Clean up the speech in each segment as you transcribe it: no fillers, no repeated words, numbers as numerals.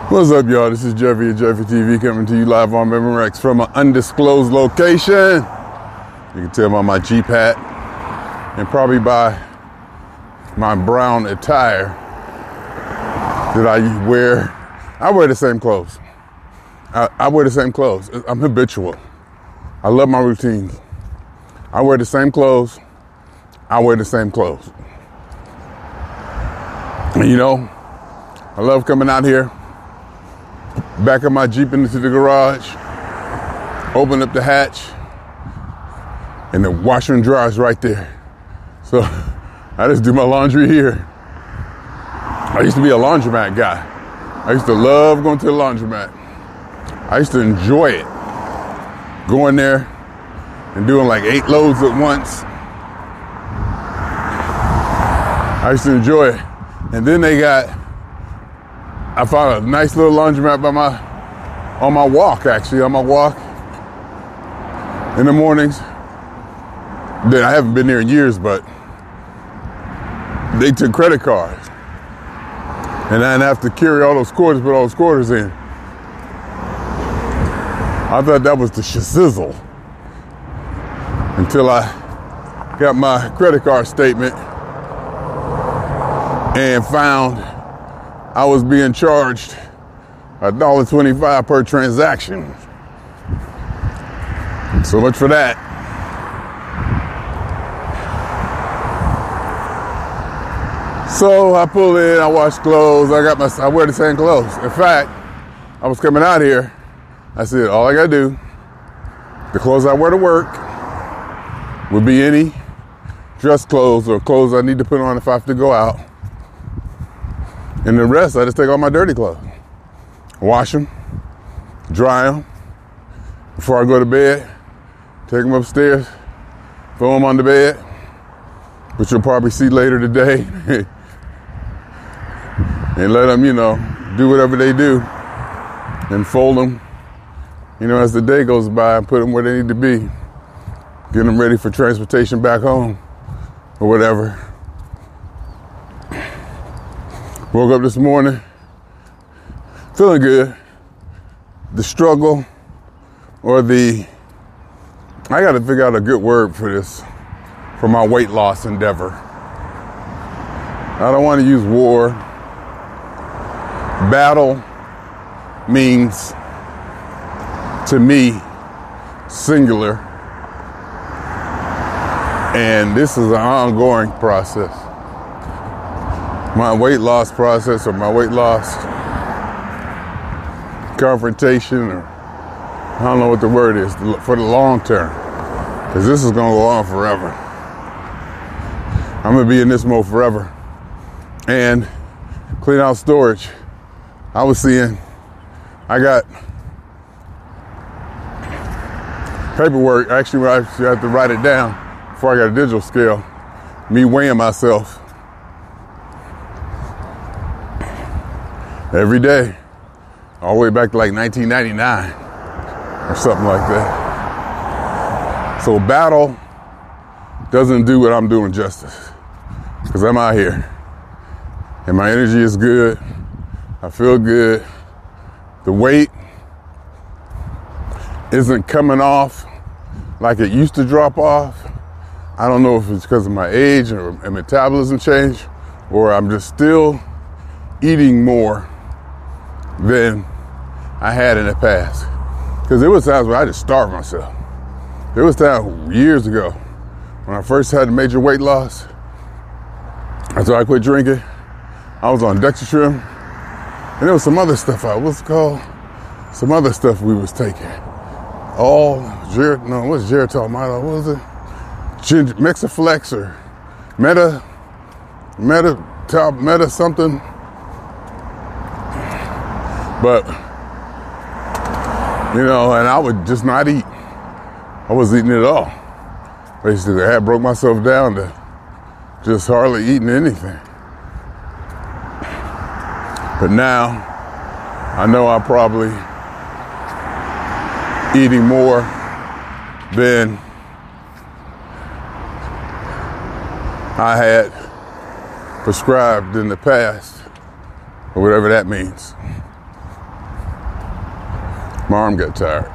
What's up, y'all? This is Jeffy at Jeffy TV coming to you live on Memorex from an undisclosed location. You can tell by my Jeep hat and probably by my brown attire that I wear. I wear the same clothes. I wear the same clothes. I'm habitual. I love my routines. I wear the same clothes. I wear the same clothes. And you know, I love coming out here, back up my Jeep into the garage, open up the hatch, and the washer and dryer is right there. So I just do my laundry here. I used to be a laundromat guy. I used to love going to the laundromat. I used to enjoy it. Going there and doing like 8 loads at once. I used to enjoy it. And then I found a nice little laundromat on my walk in the mornings. That I haven't been there in years, but they took credit cards. And I didn't have to carry all those quarters, put all those quarters in. I thought that was the shizzle until I got my credit card statement and found I was being charged $1.25 per transaction. So much for that. So I pull in, I wash clothes, I wear the same clothes. In fact, I was coming out here, I said, all I gotta do, the clothes I wear to work would be any dress clothes or clothes I need to put on if I have to go out. And the rest, I just take all my dirty clothes, wash them, dry them. Before I go to bed, take them upstairs, throw them on the bed, which you'll probably see later today. And let them, do whatever they do and fold them, as the day goes by and put them where they need to be. Get them ready for transportation back home or whatever. Woke up this morning feeling good. The struggle I got to figure out a good word for this, for my weight loss endeavor. I don't want to use war. Battle means, to me, singular. And this is an ongoing process. My weight loss process, or my weight loss confrontation, or I don't know what the word is, for the long term. Because this is going to go on forever. I'm going to be in this mode forever. And clean out storage. I was seeing, I got paperwork. Actually, I have to write it down before I got a digital scale. Me weighing myself every day, all the way back to like 1999 or something like that. So battle doesn't do what I'm doing justice, because I'm out here and my energy is good. I feel good. The weight isn't coming off like it used to drop off. I don't know if it's because of my age or metabolism change, or I'm just still eating more than I had in the past. Because there was times where I just starved myself. There was times years ago when I first had a major weight loss, after I quit drinking, I was on Dextrim. And there was some other stuff some other stuff we was taking. What's Geritol? What was it? Mexaflex or Meta something. But, and I would just not eat. I wasn't eating at all. Basically, I had broke myself down to just hardly eating anything. But now, I know I'm probably eating more than I had prescribed in the past, or whatever that means. My arm got tired.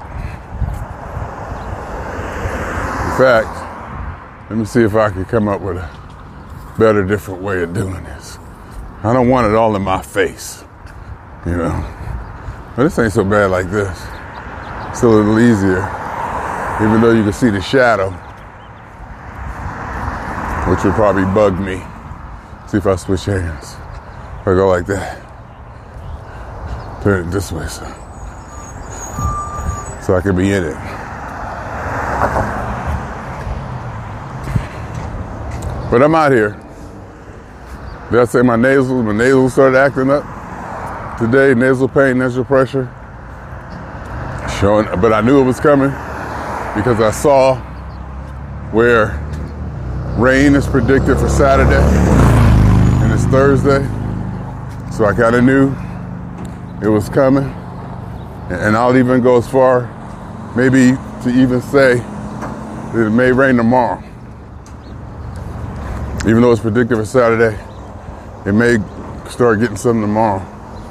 In fact, let me see if I can come up with a better, different way of doing this. I don't want it all in my face, you know. But this ain't so bad like this. It's a little easier, even though you can see the shadow, which would probably bug me. See if I switch hands. If I go like that, turn it this way so I can be in it. But I'm out here. Did I say my nasals started acting up today? Nasal pain, nasal pressure. But I knew it was coming because I saw where rain is predicted for Saturday and it's Thursday. So I kind of knew it was coming. And I'll even go as far, maybe to even say that it may rain tomorrow. Even though it's predicted for Saturday, it may start getting some tomorrow.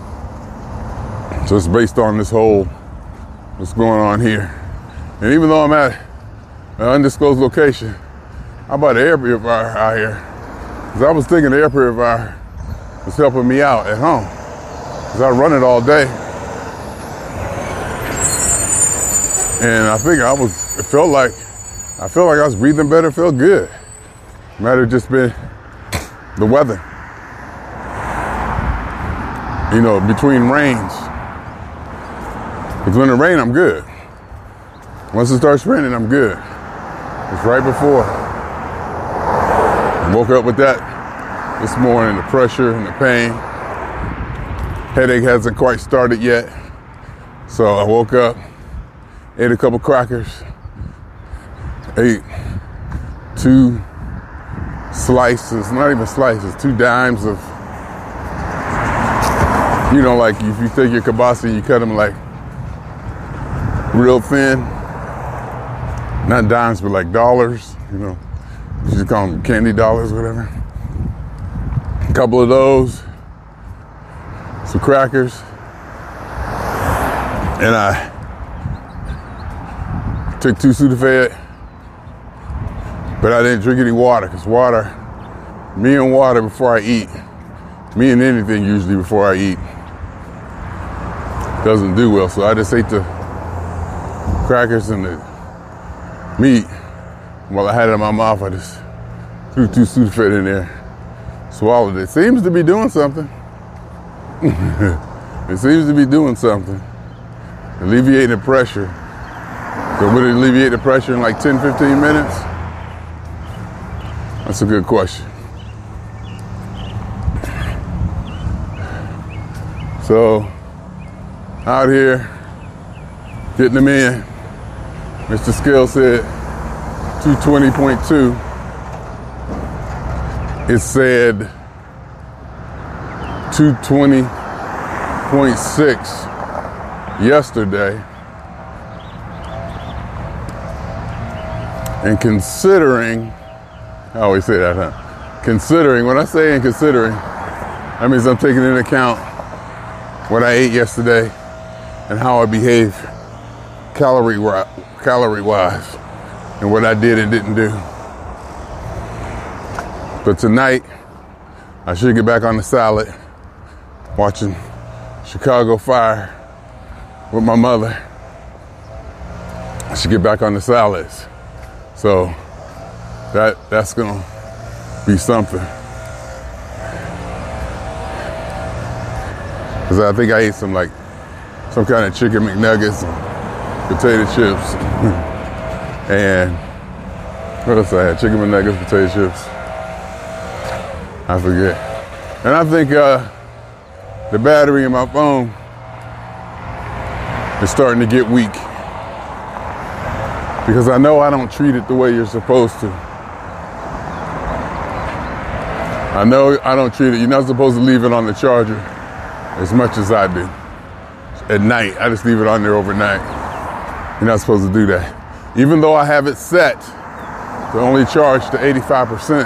So it's based on this whole, what's going on here. And even though I'm at an undisclosed location, how about the air purifier out here? Because I was thinking the air purifier was helping me out at home. Because I run it all day. And I think I felt like I was breathing better, felt good. Might have just been the weather. You know, between rains. Because when it rains, I'm good. Once it starts raining, I'm good. It's right before. I woke up with that this morning, the pressure and the pain. Headache hasn't quite started yet. So I woke up, ate a couple crackers, ate 2 slices, not even slices, 2 dimes of, you know, like if you take your kielbasa, you cut them like real thin. Not dimes, but like dollars, you know. You just call them candy dollars, whatever. A couple of those, some crackers, and I took 2 Sudafed, but I didn't drink any water, because me and water before I eat, me and anything usually before I eat, doesn't do well. So I just ate the crackers and the meat. While I had it in my mouth, I just threw 2 Sudafed in there, swallowed it. Seems to be doing something. It seems to be doing something. Alleviating the pressure. So would it alleviate the pressure in like 10, 15 minutes? That's a good question. So, out here, getting them in. Mr. Skill said 220.2. It said 220.6 yesterday. And considering, I always say that, huh? Considering, when I say and considering, that means I'm taking into account what I ate yesterday and how I behaved calorie-wise and what I did and didn't do. But tonight, I should get back on the salad, watching Chicago Fire with my mother. I should get back on the salads. So that's gonna be something. Cause I think I ate some kind of chicken McNuggets and potato chips. And what else I had? Chicken McNuggets, potato chips. I forget. And I think the battery in my phone is starting to get weak. Because I know I don't treat it the way you're supposed to. I know I don't treat it. You're not supposed to leave it on the charger as much as I do. At night, I just leave it on there overnight. You're not supposed to do that. Even though I have it set to only charge to 85%,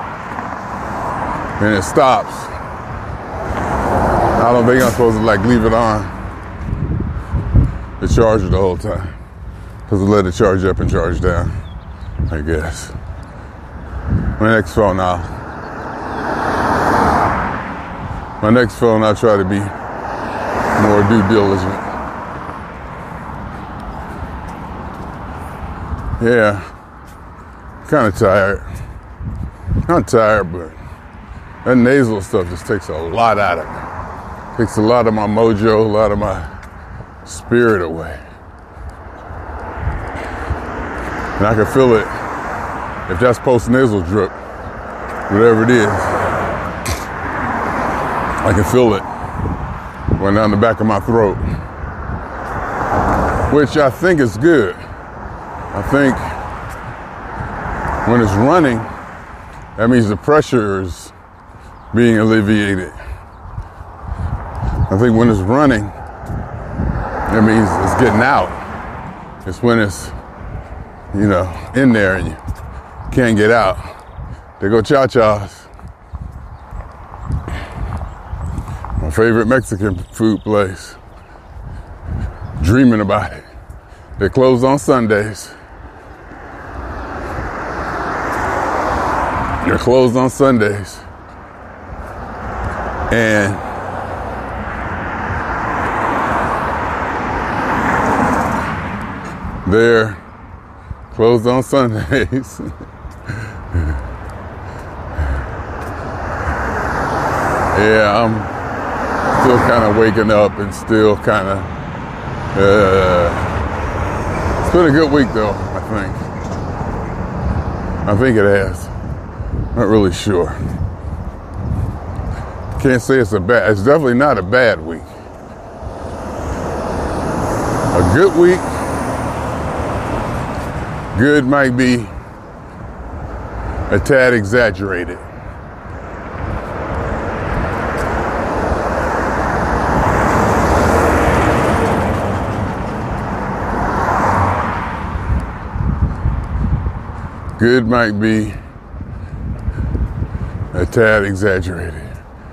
and it stops. I don't think I'm supposed to leave it on. the charger the whole time. Because I let it charge up and charge down, I guess. My next phone, I'll try to be more due diligent. Yeah, kind of tired. Not tired, but that nasal stuff just takes a lot out of me. Takes a lot of my mojo, a lot of my spirit away. And I can feel it if that's post-nasal drip, whatever it is. I can feel it going down the back of my throat, which I think is good. I think when it's running, that means the pressure is being alleviated. I think when it's running, that means it's getting out. It's when it's, in there and you can't get out. They go cha-chas. My favorite Mexican food place. Dreaming about it. They close on Sundays. They're closed on Sundays. And they're closed on Sundays. Yeah, I'm still kind of waking up and still kind of, it's been a good week though, I think. I think it has. Not really sure. Can't say it's definitely not a bad week. A good week. Good might be a tad exaggerated. Good might be a tad exaggerated.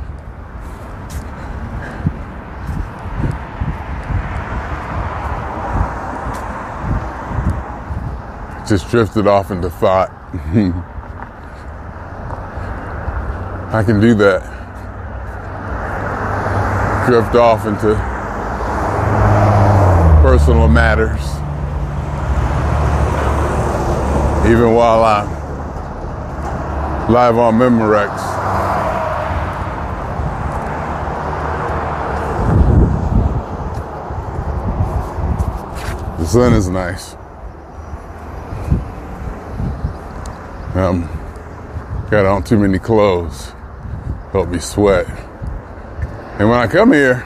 Just drifted off into thought. I can do that. Drift off into personal matters. Even while I'm live on Memorex. The sun is nice. Got on too many clothes. Help me sweat. And when I come here,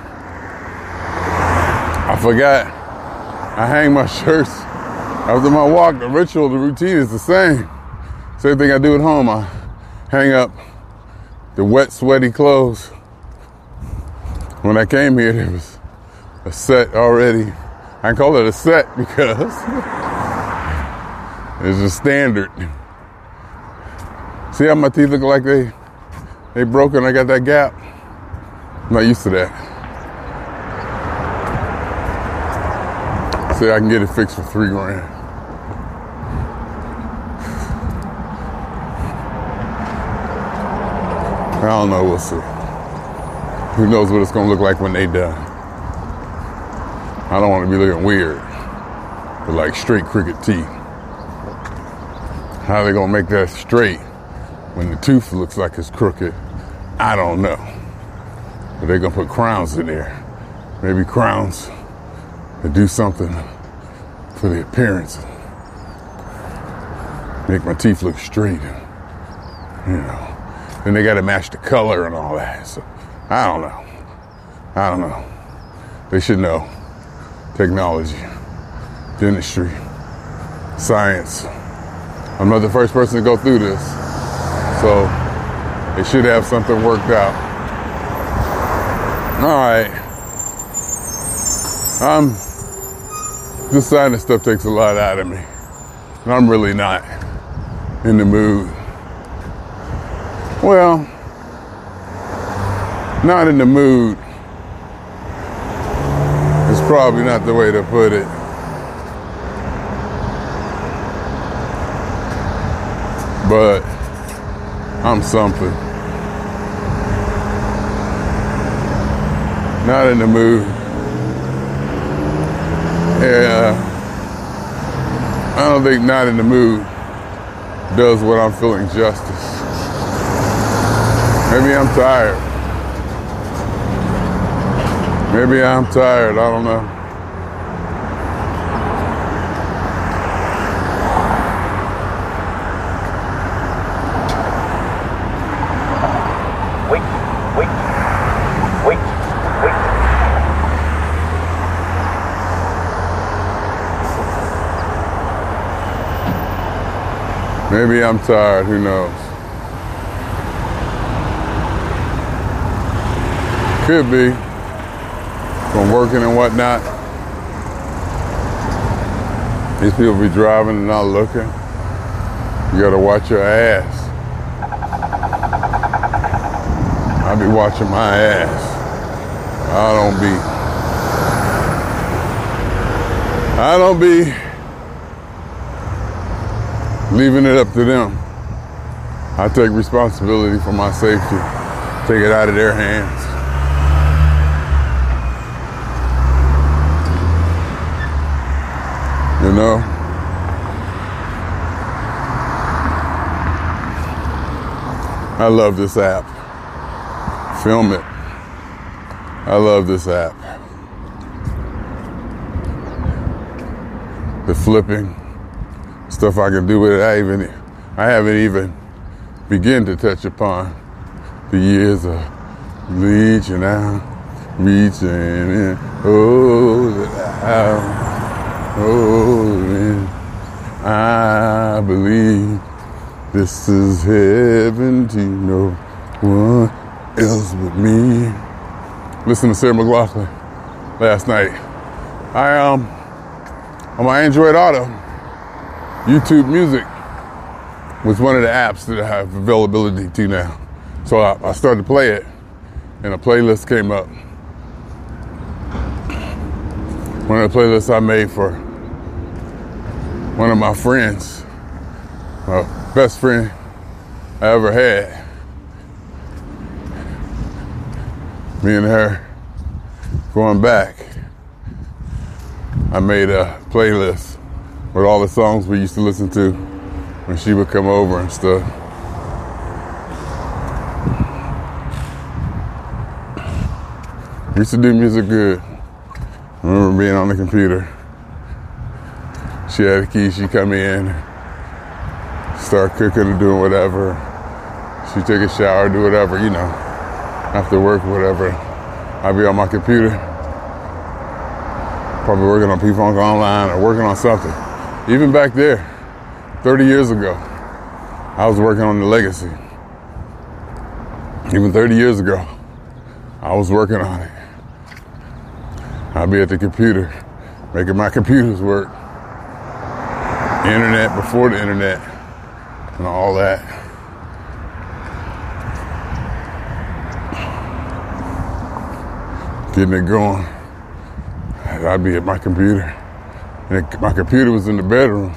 I forgot I hang my shirts. After my walk, the ritual, the routine is the same. Same thing I do at home. I hang up the wet, sweaty clothes. When I came here, there was a set already. I call it a set because it's a standard. See how my teeth look like they broken? I got that gap. I'm not used to that. See, I can get it fixed for $3,000. I don't know, we'll see. Who knows what it's gonna look like when they done. I don't want to be looking weird with like straight crooked teeth. How they gonna make that straight when the tooth looks like it's crooked? I don't know. But they're gonna put crowns in there. Maybe crowns to do something for the appearance. Make my teeth look straight. Then they gotta match the color and all that. So I don't know. They should know. Technology, dentistry, science. I'm not the first person to go through this. So they should have something worked out. All right. This sinus stuff takes a lot out of me. And I'm really not in the mood. Well, not in the mood. It's probably not the way to put it. But I'm something. Not in the mood. Yeah, I don't think not in the mood does what I'm feeling justice. Maybe I'm tired. Maybe I'm tired, I don't know. Maybe I'm tired, who knows? Could be, from working and whatnot. These people be driving and not looking. You gotta watch your ass. I be watching my ass. I don't be leaving it up to them. I take responsibility for my safety. Take it out of their hands. You know? I love this app. Film it. I love this app. The flipping. Stuff I can do with it, I haven't even begun to touch upon the years of reaching out, reaching in, I believe this is heaven to no one else but me. Listen to Sarah McLachlan last night. On my Android Auto, YouTube Music was one of the apps that I have availability to now. So I started to play it, and a playlist came up. One of the playlists I made for one of my friends, my best friend I ever had. Me and her going back, I made a playlist with all the songs we used to listen to when she would come over and stuff. Used to do music good. I remember being on the computer. She had a key, she'd come in, start cooking or doing whatever. She'd take a shower, do whatever, you know, after work, whatever. I'd be on my computer, probably working on P-Funk Online or working on something. Even back there, 30 years ago, I was working on the Legacy. Even 30 years ago, I was working on it. I'd be at the computer, making my computers work. Internet, before the internet, and all that. Getting it going. I'd be at my computer. And my computer was in the bedroom.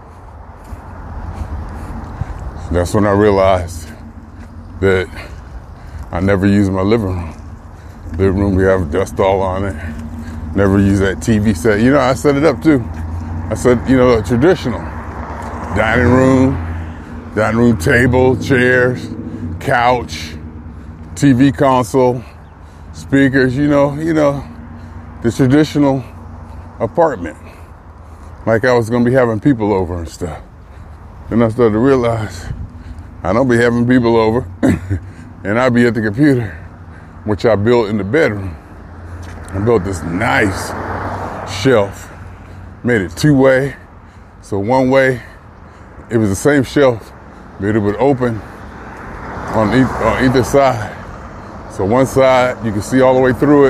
That's when I realized that I never used my living room. Living room, we have dust all on it. Never use that TV set. You know, I set it up too. I said, you know, traditional. Dining room table, chairs, couch, TV console, speakers, you know, the traditional apartment. Like I was gonna be having people over and stuff. Then I started to realize I don't be having people over and I be at the computer, which I built in the bedroom. I built this nice shelf, made it two-way. So one way, it was the same shelf, but it would open on either side. So one side, you can see all the way through it.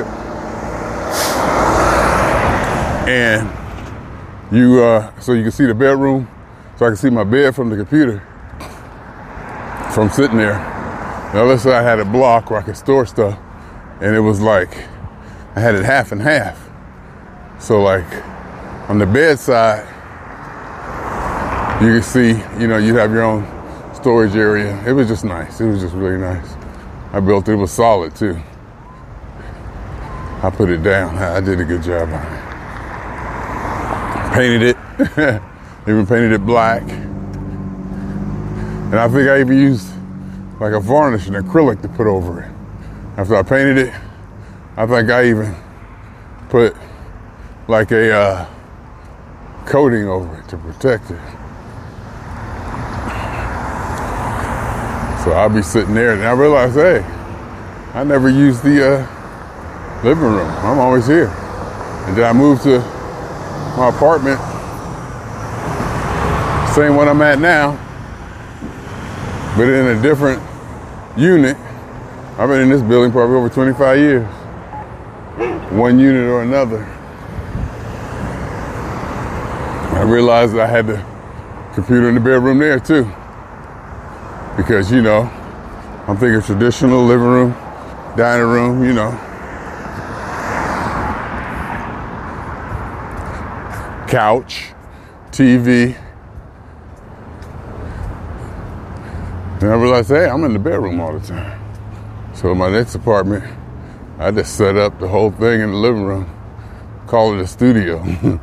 And so you can see the bedroom. So I can see my bed from the computer, from sitting there. The other side had a block where I could store stuff. And it was like, I had it half and half. So like on the bedside, you can see, you'd have your own storage area. It was just nice. It was just really nice. I built it. It was solid too. I put it down. I did a good job on it. Painted it. Even painted it black. And I think I even used like a varnish and acrylic to put over it. After I painted it, I think I even put like a coating over it to protect it. So I'll be sitting there and I realize, hey, I never used the living room. I'm always here. And then I moved to my apartment, same one I'm at now, but in a different unit. I've been in this building probably over 25 years. One unit or another. I realized that I had the computer in the bedroom there too. Because, I'm thinking traditional living room, dining room, couch, TV. And I realized, hey, I'm in the bedroom all the time. So in my next apartment, I just set up the whole thing in the living room, call it a studio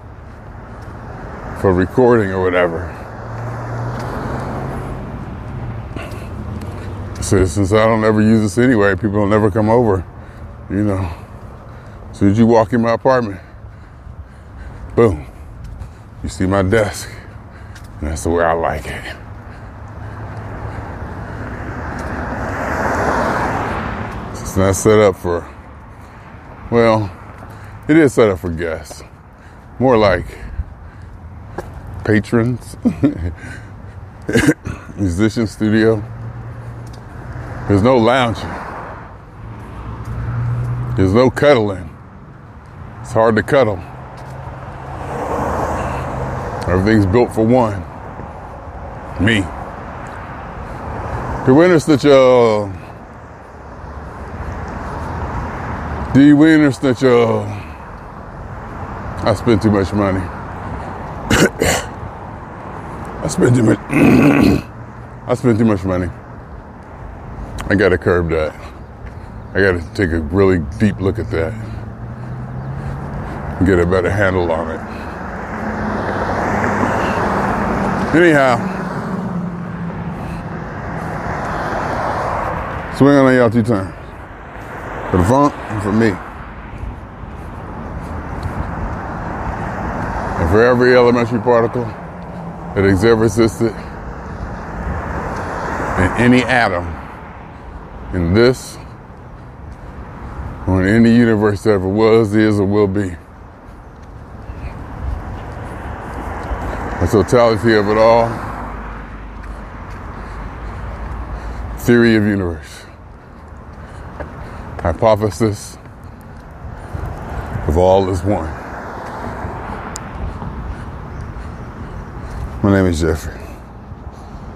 for recording or whatever. So since I don't ever use this anyway, people will never come over, As soon as you walk in my apartment, boom, you see my desk. And that's the way I like it. It's not set up for, it is set up for guests. More like patrons. Musician studio. There's no lounging. There's no cuddling. It's hard to cuddle. Everything's built for one. Me. The winners that I spend too much money. I spend too much money. I gotta curb that. I gotta take a really deep look at that. And get a better handle on it. Anyhow, swing on y'all 2 times. For the funk and for me. And for every elementary particle that has ever existed in any atom in this or in any universe that ever was, is, or will be. The totality of it all. Theory of universe. Hypothesis of all is one. My name is Jeffrey.